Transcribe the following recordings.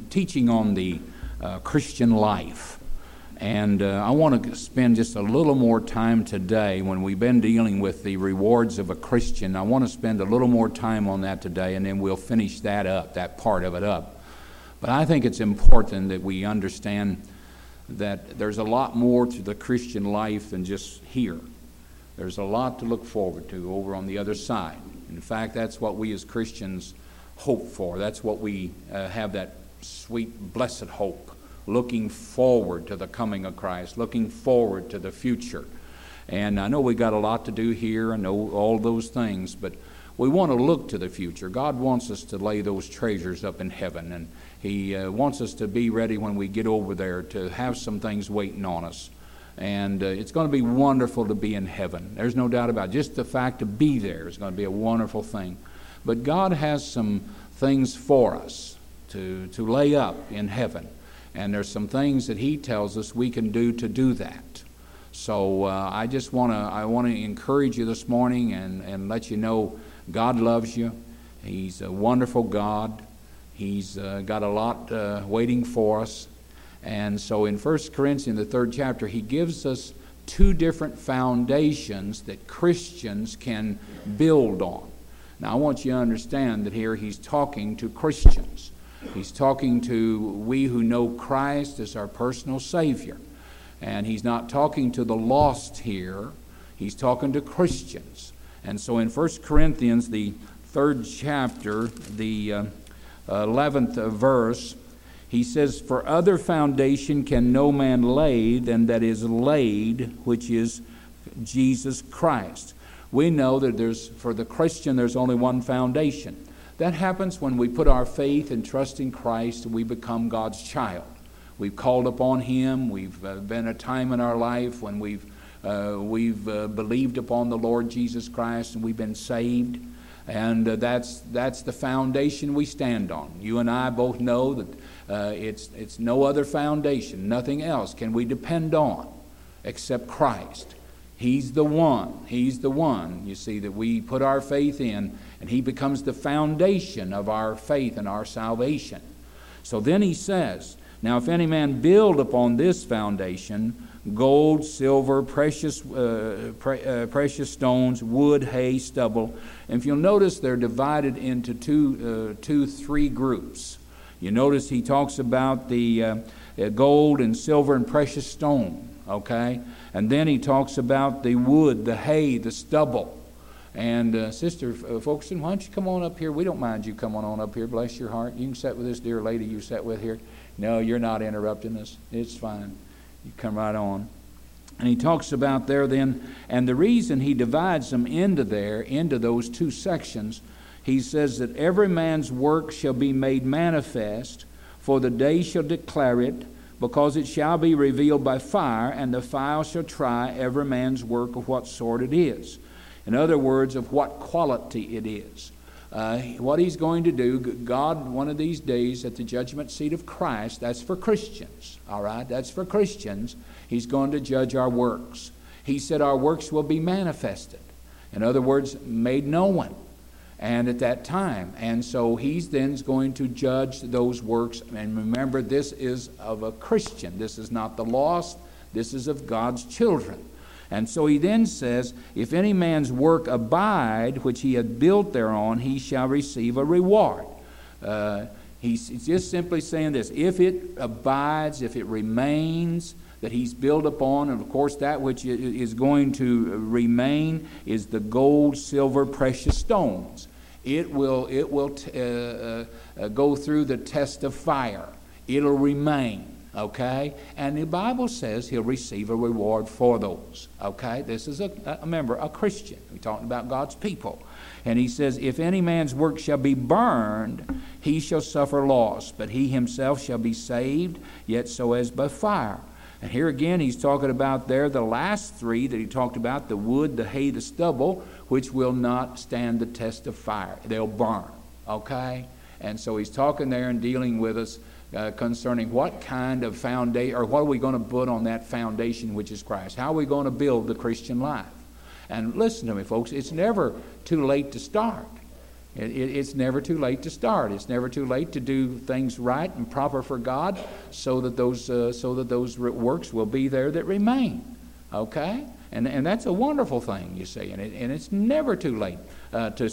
teaching on the Christian life. And I want to spend just a little more time today when we've been dealing with the rewards of a Christian. I want to spend a little more time on that today, and then we'll finish that up, that part of it up. But I think it's important that we understand that there's a lot more to the Christian life than just here. There's a lot to look forward to over on the other side. In fact, that's what we as Christians hope for. That's what we have, that sweet, blessed hope, looking forward to the coming of Christ, looking forward to the future. And I know we got a lot to do here. I know all those things, but we want to look to the future. God wants us to lay those treasures up in heaven, and He wants us to be ready when we get over there to have some things waiting on us. And it's going to be wonderful to be in heaven. There's no doubt about it. Just the fact to be there is going to be a wonderful thing. But God has some things for us to lay up in heaven. And there's some things that He tells us we can do to do that. So I want to encourage you this morning and let you know God loves you. He's a wonderful God. He's got a lot waiting for us. And so in 1 Corinthians, the 3rd chapter, he gives us two different foundations that Christians can build on. Now I want you to understand that here he's talking to Christians. He's talking to we who know Christ as our personal Savior. And he's not talking to the lost here. He's talking to Christians. And so in 1 Corinthians, the 3rd chapter, the 11th verse, he says, "For other foundation can no man lay than that is laid, which is Jesus Christ." We know that for the Christian, there's only one foundation. That happens when we put our faith and trust in Christ and we become God's child. We've called upon Him. We've been a time in our life when we've believed upon the Lord Jesus Christ and we've been saved. And that's the foundation we stand on. You and I both know that it's no other foundation, nothing else can we depend on except Christ. He's the one, you see, that we put our faith in, and He becomes the foundation of our faith and our salvation. So then he says, "Now if any man build upon this foundation, gold, silver, precious stones, wood, hay, stubble." And if you'll notice, they're divided into three groups. You notice he talks about the gold and silver and precious stone, okay? And then he talks about the wood, the hay, the stubble. And Sister Folkestone, why don't you come on up here? We don't mind you coming on up here, bless your heart. You can sit with this dear lady you sat with here. No, you're not interrupting us. It's fine. You come right on. And he talks about there then, and the reason he divides them into those two sections, he says that every man's work shall be made manifest, for the day shall declare it, because it shall be revealed by fire, and the fire shall try every man's work of what sort it is. In other words, of what quality it is. What He's going to do, God, one of these days at the judgment seat of Christ, that's for Christians, all right? That's for Christians. He's going to judge our works. He said our works will be manifested. In other words, made known. And at that time. And so He's then going to judge those works. And remember, this is of a Christian. This is not the lost. This is of God's children. And so he then says, "If any man's work abide, which he hath built thereon, he shall receive a reward." He's just simply saying this: if it abides, if it remains, that he's built upon, and of course that which is going to remain is the gold, silver, precious stones. It will go through the test of fire. It'll remain. Okay? And the Bible says he'll receive a reward for those. Okay? This is a Christian. We're talking about God's people. And he says, "If any man's work shall be burned, he shall suffer loss, but he himself shall be saved, yet so as by fire." And here again he's talking about there the last three that he talked about, the wood, the hay, the stubble, which will not stand the test of fire. They'll burn. Okay? And so he's talking there and dealing with us concerning what kind of foundation, or what are we going to put on that foundation which is Christ. How are we going to build the Christian life? And listen to me, folks, it's never too late to start. It's never too late to start. It's never too late to do things right and proper for God, so that those works will be there that remain. Okay, and that's a wonderful thing, you see, and it's never too late to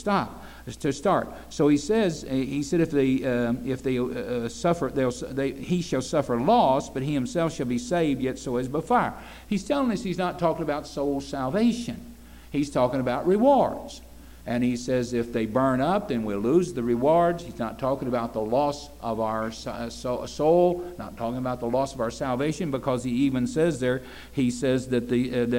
start. So he said, if they suffer, he shall suffer loss, but he himself shall be saved, yet so as by fire. He's telling us he's not talking about soul salvation. He's talking about rewards. And he says if they burn up, then we'll lose the rewards. He's not talking about the loss of our soul, not talking about the loss of our salvation, because he even says there, he says that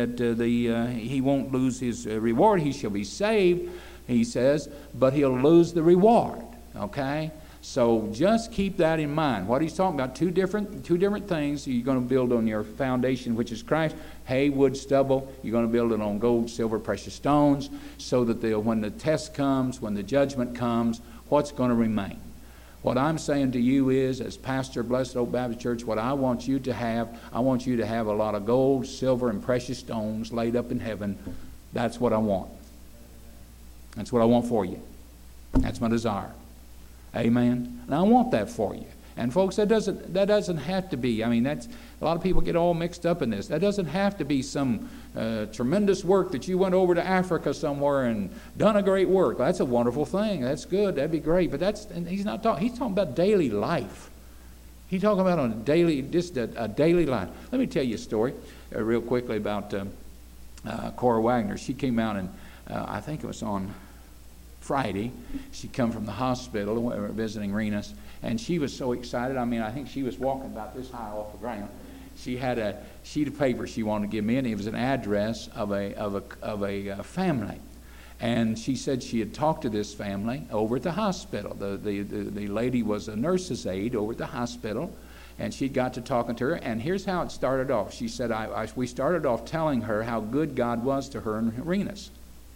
he won't lose his reward. He shall be saved, he says, but he'll lose the reward. Okay? So just keep that in mind. What he's talking about, two different things. You're going to build on your foundation, which is Christ. Hay, wood, stubble. You're going to build it on gold, silver, precious stones, so that when the test comes, when the judgment comes, what's going to remain? What I'm saying to you is, as pastor of Blessed Hope Baptist Church, what I want you to have a lot of gold, silver, and precious stones laid up in heaven. That's what I want. That's what I want for you. That's my desire. Amen. And I want that for you. And folks, that doesn't have to be. I mean, a lot of people get all mixed up in this. That doesn't have to be some tremendous work that you went over to Africa somewhere and done a great work. That's a wonderful thing. That's good. That'd be great. But he's talking about daily life. He's talking about a daily life. Let me tell you a story real quickly about Cora Wagner. She came out and I think it was on Friday. She come from the hospital visiting Renus, and she was so excited. I mean, I think she was walking about this high off the ground. She had a sheet of paper she wanted to give me, and it was an address of a family. And she said she had talked to this family over at the hospital. The lady was a nurse's aide over at the hospital, and she got to talking to her. And here's how it started off. She said, we started off telling her how good God was to her in Renus.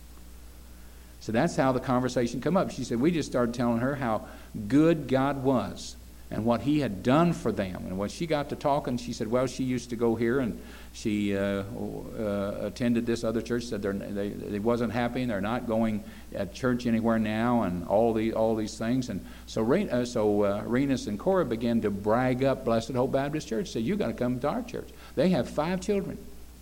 So that's how the conversation come up. She said, we just started telling her how good God was and what he had done for them. And when she got to talking, she said, well, she used to go here, and she attended this other church, said they wasn't happy, and they're not going at church anywhere now, and all these things. And so Renus and Cora began to brag up Blessed Hope Baptist Church, said, you got to come to our church. They have 5 children.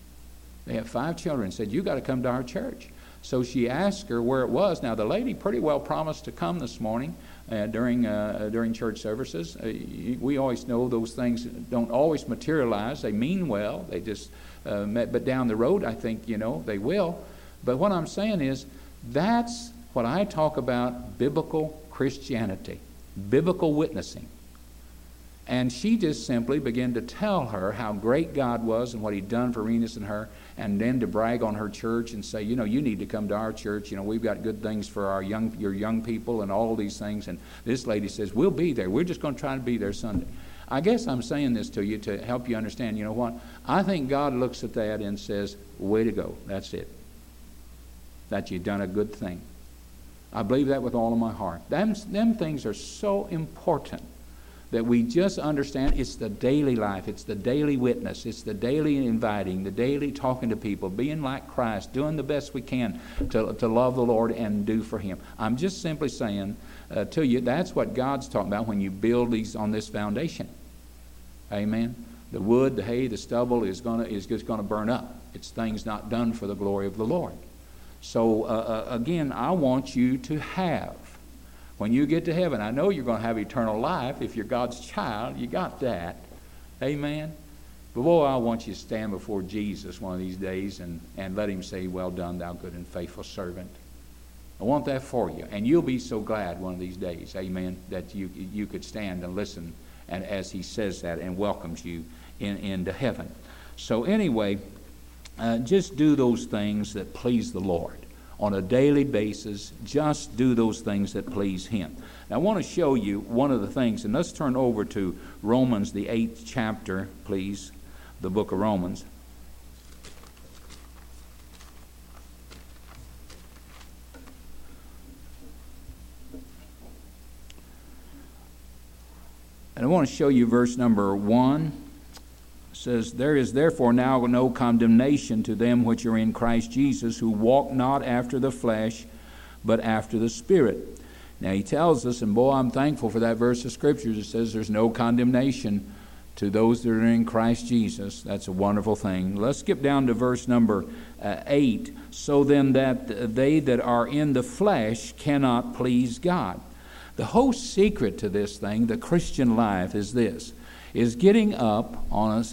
Said, you got to come to our church. So she asked her where it was. Now, the lady pretty well promised to come this morning during church services. We always know those things don't always materialize. They mean well. They just but down the road, I think, they will. But what I'm saying is, that's what I talk about, biblical Christianity, biblical witnessing. And she just simply began to tell her how great God was and what he'd done for Renus and her, and then to brag on her church and say, you need to come to our church. We've got good things for your young people and all these things. And this lady says, we'll be there. We're just going to try to be there Sunday. I guess I'm saying this to you to help you understand, you know what? I think God looks at that and says, way to go. That's it. That you've done a good thing. I believe that with all of my heart. Them things are so important, that we just understand it's the daily life, it's the daily witness, it's the daily inviting, the daily talking to people, being like Christ, doing the best we can to love the Lord and do for him. I'm just simply saying to you, that's what God's talking about when you build these on this foundation. Amen. The wood, the hay, the stubble is just going to burn up. It's things not done for the glory of the Lord. So again, I want you to have, when you get to heaven, I know you're going to have eternal life. If you're God's child, you got that. Amen. But boy, I want you to stand before Jesus one of these days and let him say, well done, thou good and faithful servant. I want that for you. And you'll be so glad one of these days, amen, that you could stand and listen and as he says that and welcomes you into heaven. So anyway, just do those things that please the Lord. On a daily basis, just do those things that please him. Now, I want to show you one of the things, and let's turn over to Romans, the 8th chapter, please, the book of Romans. And I want to show you verse number 1. Says, there is therefore now no condemnation to them which are in Christ Jesus, who walk not after the flesh, but after the Spirit. Now he tells us, and boy, I'm thankful for that verse of Scripture that says there's no condemnation to those that are in Christ Jesus. That's a wonderful thing. Let's skip down to verse number 8. So then that they that are in the flesh cannot please God. The whole secret to this thing, the Christian life, is this: is getting up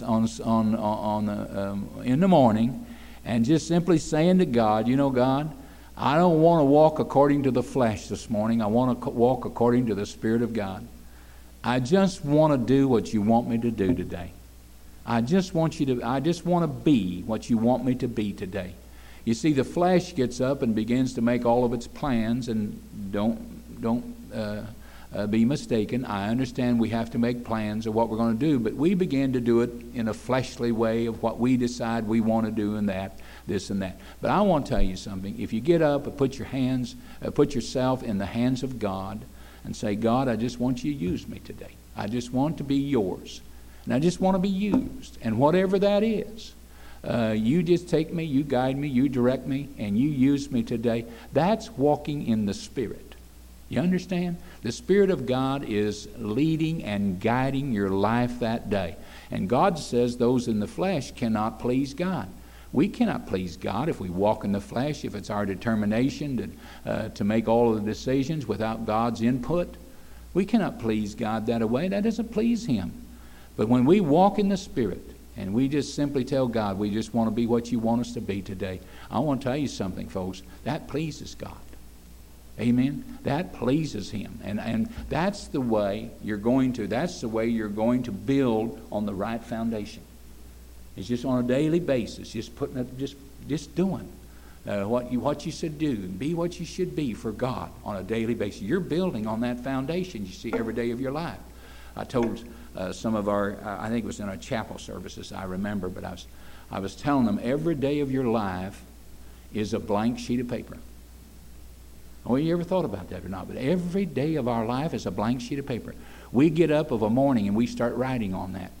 in the morning and just simply saying to God, you know, God, I don't want to walk according to the flesh this morning. I want to walk according to the Spirit of God. I just want to do what you want me to do today. I just want to be what you want me to be today. You see, the flesh gets up and begins to make all of its plans, and don't be mistaken. I understand we have to make plans of what we're going to do, but we begin to do it in a fleshly way of what we decide we want to do, and that, this and that. But I want to tell you something. If you get up and put yourself in the hands of God and say, God, I just want you to use me today. I just want to be yours. And I just want to be used. And whatever that is, you just take me, you guide me, you direct me, and you use me today. That's walking in the Spirit. You understand? The Spirit of God is leading and guiding your life that day. And God says those in the flesh cannot please God. We cannot please God if we walk in the flesh, if it's our determination to make all of the decisions without God's input. We cannot please God that way. That doesn't please Him. But when we walk in the Spirit and we just simply tell God, we just want to be what you want us to be today, I want to tell you something, folks. That pleases God. Amen? That pleases Him. And that's the way you're going to build on the right foundation. It's just on a daily basis, just putting up, just doing what you should do, and be what you should be for God on a daily basis. You're building on that foundation, you see, every day of your life. I told some of our, I think it was in our chapel services, I remember, but I was telling them every day of your life is a blank sheet of paper. Well, you ever thought about that or not? But every day of our life is a blank sheet of paper. We get up of a morning and we start writing on that.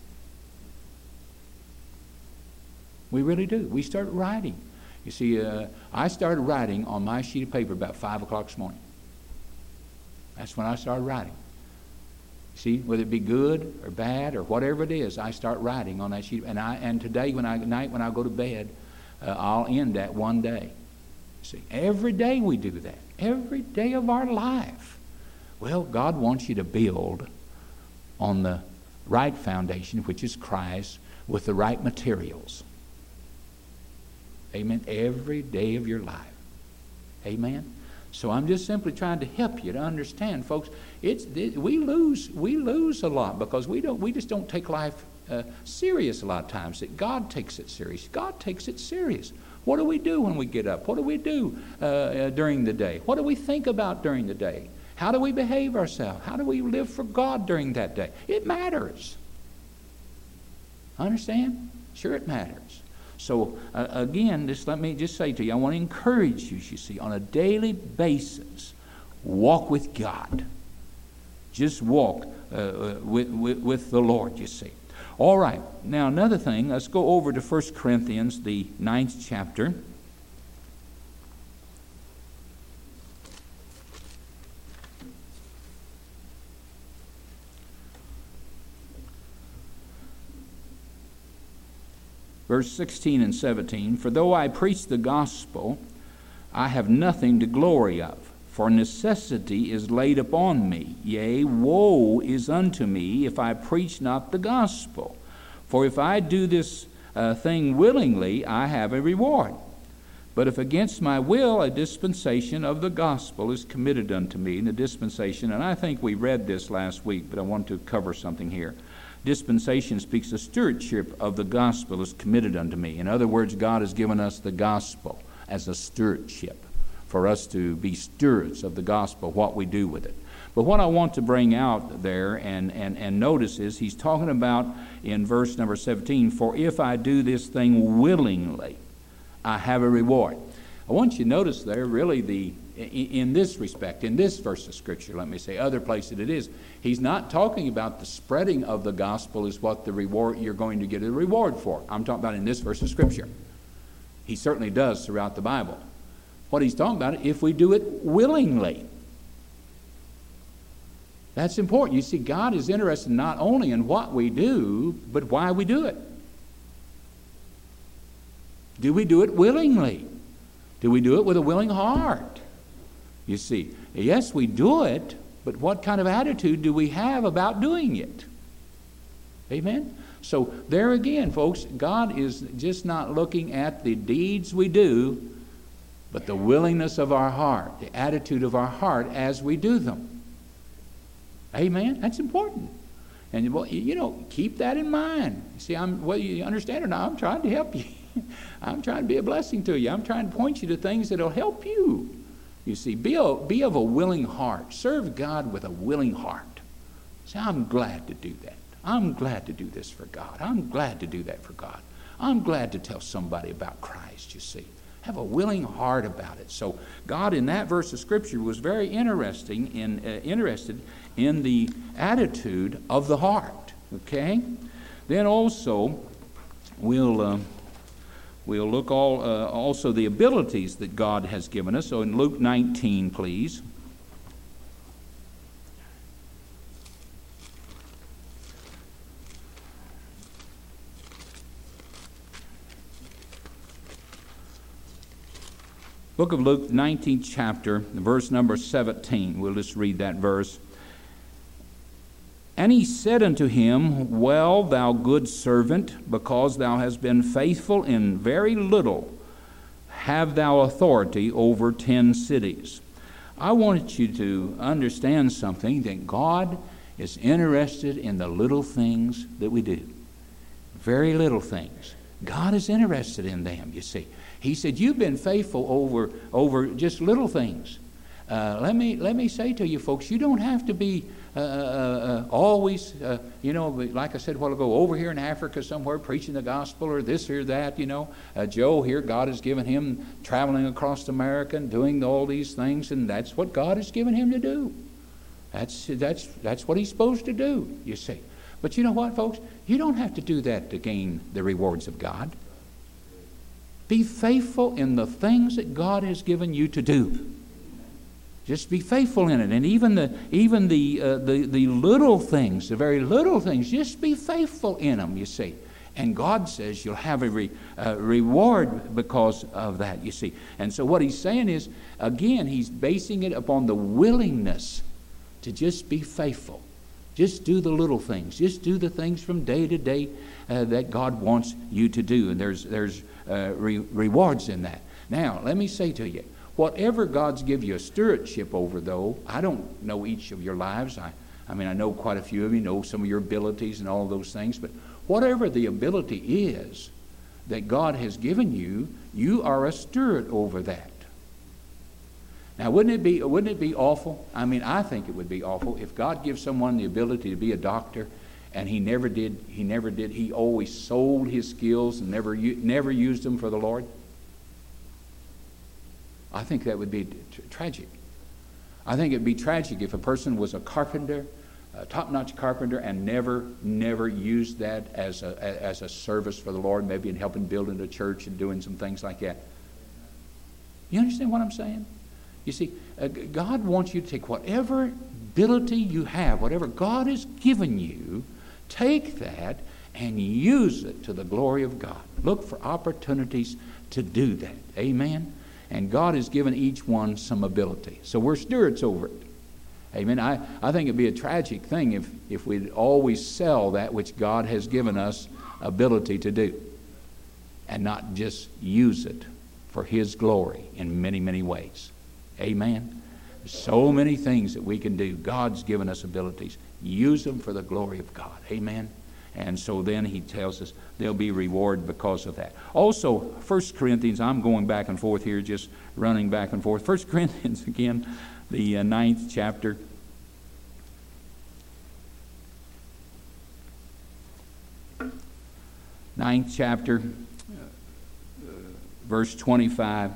We really do. We start writing. You see, I started writing on my sheet of paper about 5 o'clock this morning. That's when I started writing. See, whether it be good or bad or whatever it is, I start writing on that sheet. And today, when I go to bed, I'll end that one day. See, every day we do that. Every day of our life. Well, God wants you to build on the right foundation, which is Christ, with the right materials. Amen. Every day of your life. Amen. So I'm just simply trying to help you to understand, folks. We lose a lot because we just don't take life serious a lot of times. That God takes it serious. God takes it serious. What do we do when we get up? What do we do during the day? What do we think about during the day? How do we behave ourselves? How do we live for God during that day? It matters. Understand? Sure, it matters. So, again, let me just say to you, I want to encourage you, see, on a daily basis, walk with God. Just walk with the Lord, you see. All right. Now, another thing, let's go over to 1 Corinthians, the 9th chapter. Verse 16 and 17, for though I preach the gospel, I have nothing to glory of, for necessity is laid upon me. Yea, woe is unto me if I preach not the gospel. For if I do this thing willingly, I have a reward. But if against my will, a dispensation of the gospel is committed unto me. And the dispensation, and I think we read this last week, but I want to cover something here. Dispensation speaks of stewardship of the gospel is committed unto me. In other words, God has given us the gospel as a stewardship for us to be stewards of the gospel, what we do with it. But what I want to bring out there and notice is he's talking about in verse number 17, for if I do this thing willingly, I have a reward. I want you to notice there really in this respect, in this verse of Scripture, let me say, other places it is, he's not talking about the spreading of the gospel is what the reward you're going to get a reward for. I'm talking about in this verse of Scripture. He certainly does throughout the Bible. What he's talking about, if we do it willingly. That's important. You see, God is interested not only in what we do, but why we do it. Do we do it willingly? Do we do it with a willing heart? You see, yes, we do it, but what kind of attitude do we have about doing it? Amen? So there again, folks, God is just not looking at the deeds we do, but the willingness of our heart, the attitude of our heart as we do them. Amen? That's important. And, well, keep that in mind. You see, whether you understand or not, I'm trying to help you. I'm trying to be a blessing to you. I'm trying to point you to things that will help you. You see, be of a willing heart. Serve God with a willing heart. Say, I'm glad to do that. I'm glad to do this for God. I'm glad to do that for God. I'm glad to tell somebody about Christ, you see. Have a willing heart about it. So God, in that verse of Scripture, was very interested in the attitude of the heart. Okay? Then also, we'll look also the abilities that God has given us. So in Luke 19, please. Book of Luke, 19th chapter, verse number 17. We'll just read that verse. And he said unto him, Well, thou good servant, because thou hast been faithful in very little, have thou authority over 10 cities. I want you to understand something, that God is interested in the little things that we do. Very little things. God is interested in them, you see. He said, you've been faithful over just little things. Let me say to you folks, you don't have to be always, like I said a while ago, over here in Africa somewhere preaching the gospel or this or that, Joe here, God has given him traveling across America and doing all these things, and that's what God has given him to do. That's what he's supposed to do, you see. But you know what, folks? You don't have to do that to gain the rewards of God. Be faithful in the things that God has given you to do. Just be faithful in it, and even the little things, the very little things, just be faithful in them. You see, and God says you'll have a reward because of that. You see, and so what He's saying is, again, He's basing it upon the willingness to just be faithful. Just do the little things. Just do the things from day to day that God wants you to do, and there's rewards in that. Now, let me say to you, whatever God's give you a stewardship over, though, I don't know each of your lives. I mean, I know quite a few of you, know some of your abilities and all those things, but whatever the ability is that God has given you, you are a steward over that. Now, wouldn't it be awful? I mean, I think it would be awful if God gives someone the ability to be a doctor, and he never did. He always sold his skills and never used them for the Lord. I think that would be tragic. I think it'd be tragic if a person was a carpenter, a top-notch carpenter, and never used that as a service for the Lord, maybe in helping building a church and doing some things like that. You understand what I'm saying? You see, God wants you to take whatever ability you have, whatever God has given you, take that and use it to the glory of God. Look for opportunities to do that. Amen? And God has given each one some ability. So we're stewards over it. Amen? I think it'd be a tragic thing if we'd always sell that which God has given us ability to do and not just use it for His glory in many, many ways. Amen? There's so many things that we can do. God's given us abilities. Use them for the glory of God. Amen? And so then He tells us there'll be reward because of that. Also, 1 Corinthians, I'm going back and forth here, just running back and forth. 1 Corinthians, again, the 9th chapter. Ninth chapter, verse 25.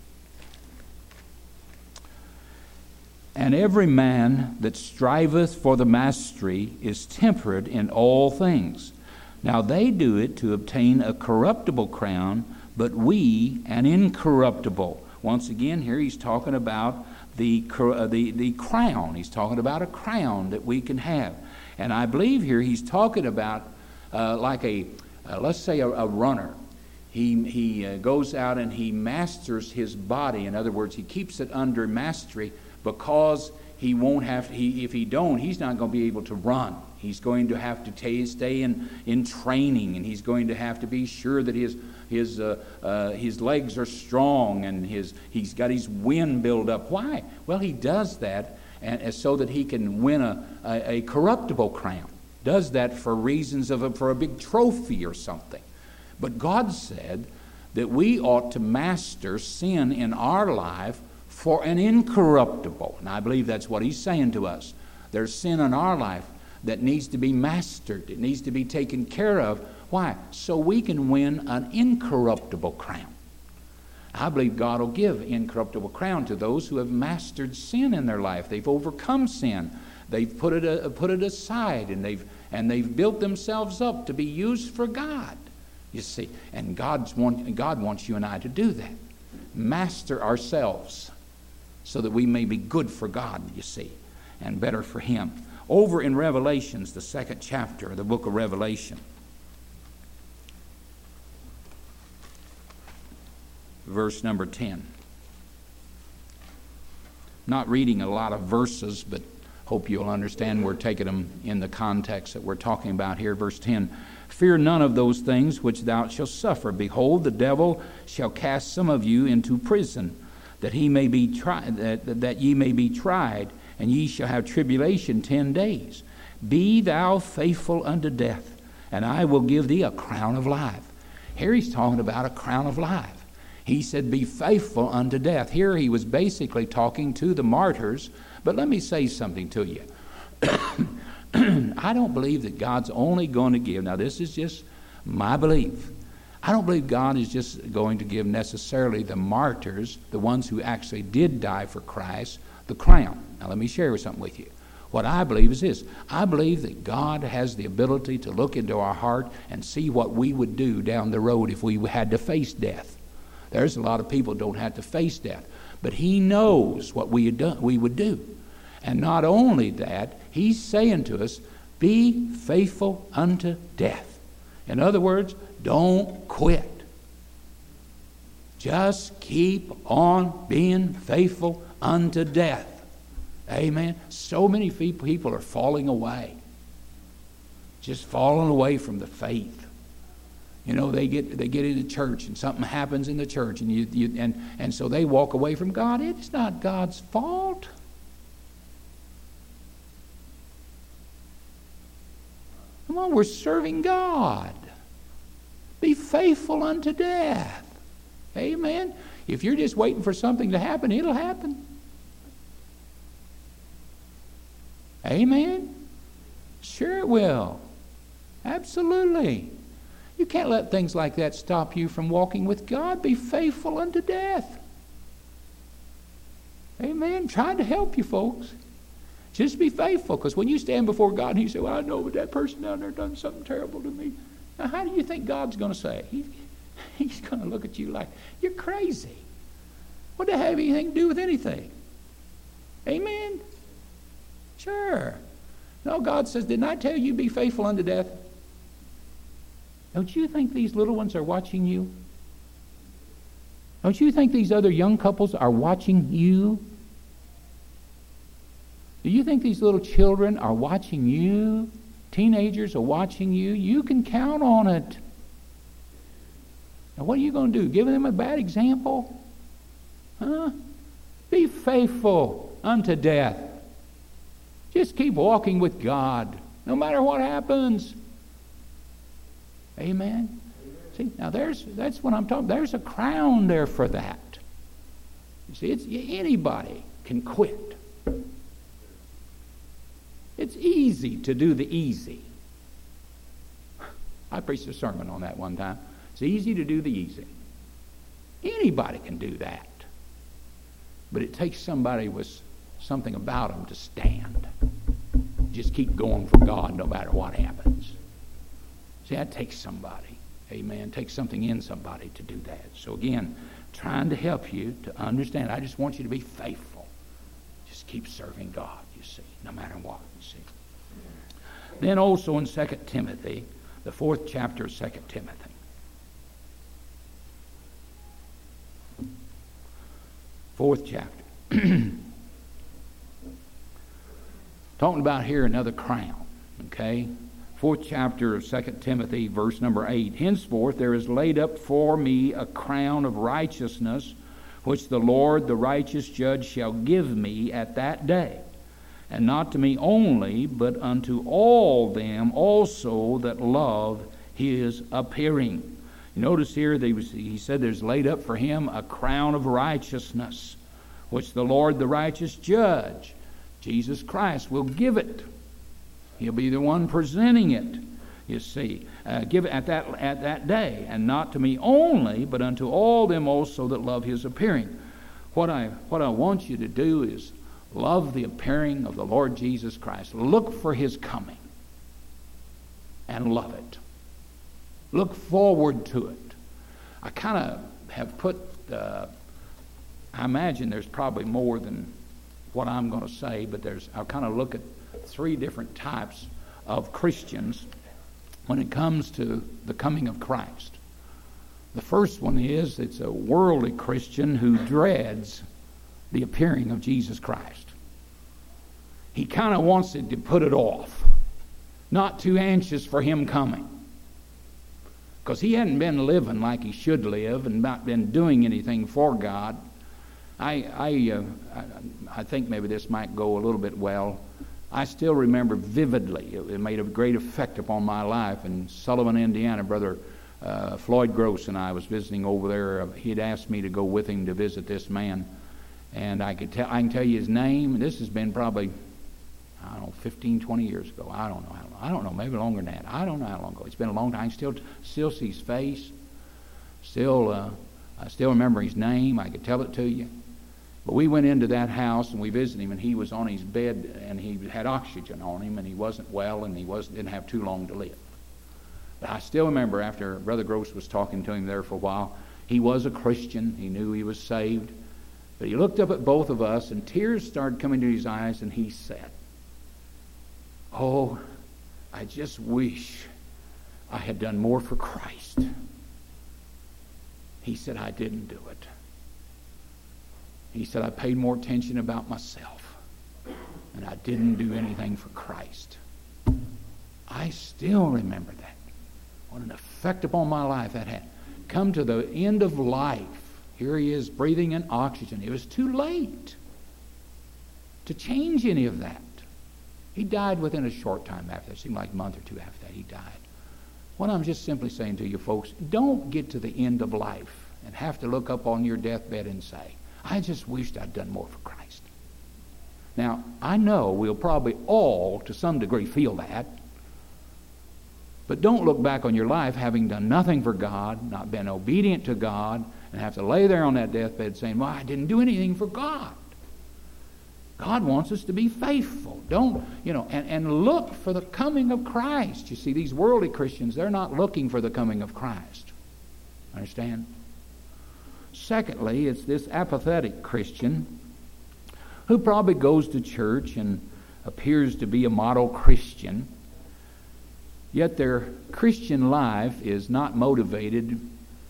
And every man that striveth for the mastery is temperate in all things. Now they do it to obtain a corruptible crown, but we an incorruptible. once again here he's talking about the crown. He's talking about a crown that we can have. And I believe here he's talking about like let's say a runner. He goes out and he masters his body. In other words, he keeps it under mastery because he won't have to, if he don't, he's not going to be able to run. He's going to have to stay in training, and he's going to have to be sure that his legs are strong and he's got his wind built up. Why? Well, he does that and so that he can win a corruptible crown. Does that for reasons for a big trophy or something. But God said that we ought to master sin in our life for an incorruptible. And I believe that's what he's saying to us. There's sin in our life that needs to be mastered. It needs to be taken care of. Why? So we can win an incorruptible crown. I believe God will give incorruptible crown to those who have mastered sin in their life. They've overcome sin. They've put it aside, and they've built themselves up to be used for God. You see, and God wants you and I to do that. Master ourselves so that we may be good for God, you see, and better for Him. Over in Revelations, the 2nd chapter of the book of Revelation, verse number 10. Not reading a lot of verses, but hope you'll understand we're taking them in the context that we're talking about here. Verse 10, fear none of those things which thou shalt suffer. Behold, the devil shall cast some of you into prison, that ye may be tried, and ye shall have tribulation 10 days. Be thou faithful unto death, and I will give thee a crown of life. Here he's talking about a crown of life. He said, be faithful unto death. Here he was basically talking to the martyrs. But let me say something to you. I don't believe that God's only going to give, now this is just my belief. I don't believe God is just going to give necessarily the martyrs, the ones who actually did die for Christ, the crown. Now let me share something with you. What I believe is this. I believe that God has the ability to look into our heart and see what we would do down the road if we had to face death. There's a lot of people who don't have to face death. But He knows what we would do. And not only that, He's saying to us, be faithful unto death. In other words, don't quit. Just keep on being faithful unto death. Amen. So many people are falling away. Just falling away from the faith. You know, they get into church and something happens in the church and so they walk away from God. It's not God's fault. Come on, we're serving God. Be faithful unto death. Amen. If you're just waiting for something to happen, it'll happen. Amen. Sure it will. Absolutely. You can't let things like that stop you from walking with God. Be faithful unto death. Amen. Trying to help you folks. Just be faithful, because when you stand before God and you say, well, I know, but that person down there done something terrible to me. Now, how do you think God's going to say? He's going to look at you like, you're crazy. What does that have anything to do with anything? Amen? Sure. No, God says, didn't I tell you be faithful unto death? Don't you think these little ones are watching you? Don't you think these other young couples are watching you? Do you think these little children are watching you? Teenagers are watching you? You can count on it. Now what are you going to do? Give them a bad example? Huh? Be faithful unto death. Just keep walking with God, no matter what happens. Amen? See, now that's what I'm talking about. There's a crown there for that. You see, anybody can quit. It's easy to do the easy. I preached a sermon on that one time. It's easy to do the easy. Anybody can do that. But it takes somebody with something about them to stand. Just keep going for God no matter what happens. See, that takes somebody. Amen. It takes something in somebody to do that. So again, trying to help you to understand. I just want you to be faithful. Just keep serving God, you see, no matter what, you see. Then also in 2 Timothy, the 4th chapter of 2 Timothy. Fourth chapter. Talking about here another crown, okay? 4th chapter of 2 Timothy, verse number 8. Henceforth there is laid up for me a crown of righteousness, which the Lord, the righteous judge, shall give me at that day. And not to me only, but unto all them also that love his appearing. You notice here he said there's laid up for him a crown of righteousness, which the Lord, the righteous judge, Jesus Christ, will give it. He'll be the one presenting it, you see. Give it at that day, and not to me only, but unto all them also that love his appearing. What I want you to do is love the appearing of the Lord Jesus Christ. Look for his coming and love it. Look forward to it. I kind of have put, I imagine there's probably more than what I'm going to say, but I'll kind of look at 3 different types of Christians when it comes to the coming of Christ. The first one is, it's a worldly Christian who dreads the appearing of Jesus Christ. He kind of wants it to put it off. Not too anxious for him coming. Because he hadn't been living like he should live and not been doing anything for God. I think maybe this might go a little bit well. I still remember vividly, it made a great effect upon my life in Sullivan, Indiana. Brother Floyd Gross and I was visiting over there. He'd asked me to go with him to visit this man. And I can tell you his name. This has been probably, 15, 20 years ago. I don't know how long. I don't know, maybe longer than that. I don't know how long ago. It's been a long time. I still see his face. I still remember his name. I could tell it to you. But we went into that house and we visited him, and he was on his bed and he had oxygen on him, and he wasn't well, and he didn't have too long to live. But I still remember after Brother Gross was talking to him there for a while, he was a Christian. He knew he was saved. But he looked up at both of us, and tears started coming to his eyes, and he said, "Oh, I just wish I had done more for Christ." He said, "I didn't do it." He said, "I paid more attention about myself, and I didn't do anything for Christ." I still remember that. What an effect upon my life that had. Come to the end of life. Here he is breathing in oxygen. It was too late to change any of that. He died within a short time after that. It seemed like a month or two after that he died. What I'm just simply saying to you folks, don't get to the end of life and have to look up on your deathbed and say, "I just wished I'd done more for Christ." Now, I know we'll probably all, to some degree, feel that. But don't look back on your life having done nothing for God, not been obedient to God, and have to lay there on that deathbed saying, "Well, I didn't do anything for God." God wants us to be faithful. And look for the coming of Christ. You see, these worldly Christians, they're not looking for the coming of Christ. Understand? Secondly, it's this apathetic Christian who probably goes to church and appears to be a model Christian, yet their Christian life is not motivated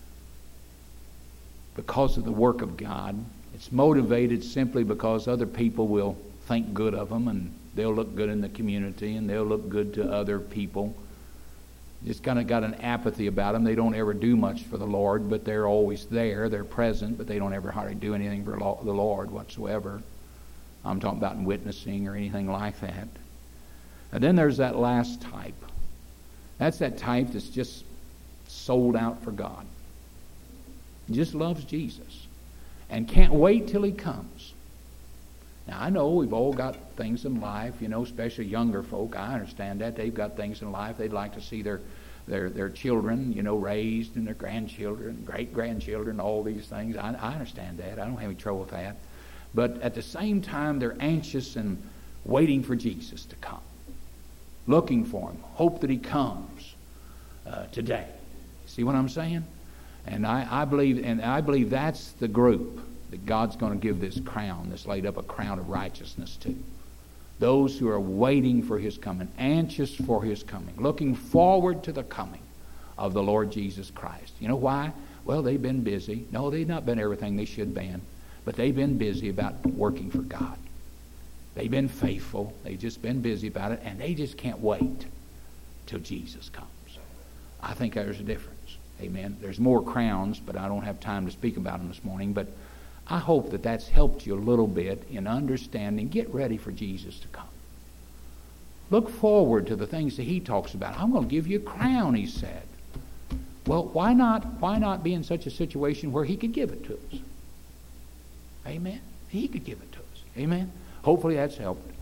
because of the work of God. It's motivated simply because other people will think good of them, and they'll look good in the community, and they'll look good to other people. Just kind of got an apathy about them. They don't ever do much for the Lord, but they're always there. They're present, but they don't ever hardly do anything for the Lord whatsoever. I'm talking about in witnessing or anything like that. And then there's that last type. That's that type that's just sold out for God. Just loves Jesus and can't wait till he comes. Now, I know we've all got things in life, especially younger folk. I understand that. They've got things in life. They'd like to see their children, raised, and their grandchildren, great-grandchildren, all these things. I understand that. I don't have any trouble with that. But at the same time, they're anxious and waiting for Jesus to come. Looking for him. Hope that he comes today. See what I'm saying? And I believe that's the group that God's going to give this crown, this laid up a crown of righteousness to. Those who are waiting for His coming, anxious for His coming, looking forward to the coming of the Lord Jesus Christ. You know why? Well, they've been busy. No, they've not been everything they should have been, but they've been busy about working for God. They've been faithful. They've just been busy about it, and they just can't wait till Jesus comes. I think there's a difference. Amen. There's more crowns, but I don't have time to speak about them this morning. But I hope that that's helped you a little bit in understanding. Get ready for Jesus to come. Look forward to the things that He talks about. I'm going to give you a crown, He said. Well, why not be in such a situation where He could give it to us? Amen. He could give it to us. Amen. Hopefully that's helped.